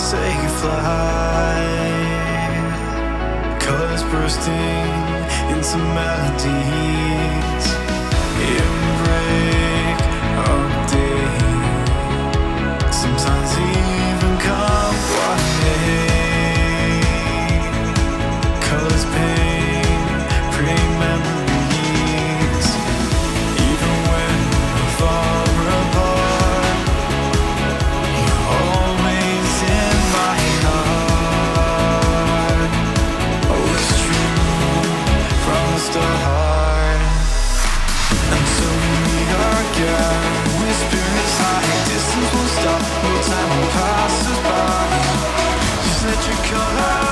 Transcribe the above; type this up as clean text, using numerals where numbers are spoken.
say flight, colors bursting into melodies in break of day, sometimes even come one day. Colors paint pretty memories, even when we're far apart. You're always in my heart. Oh, it's true from the start. Until we meet again, with spirits high, distance won't stop, no time will pass us by. Just let your color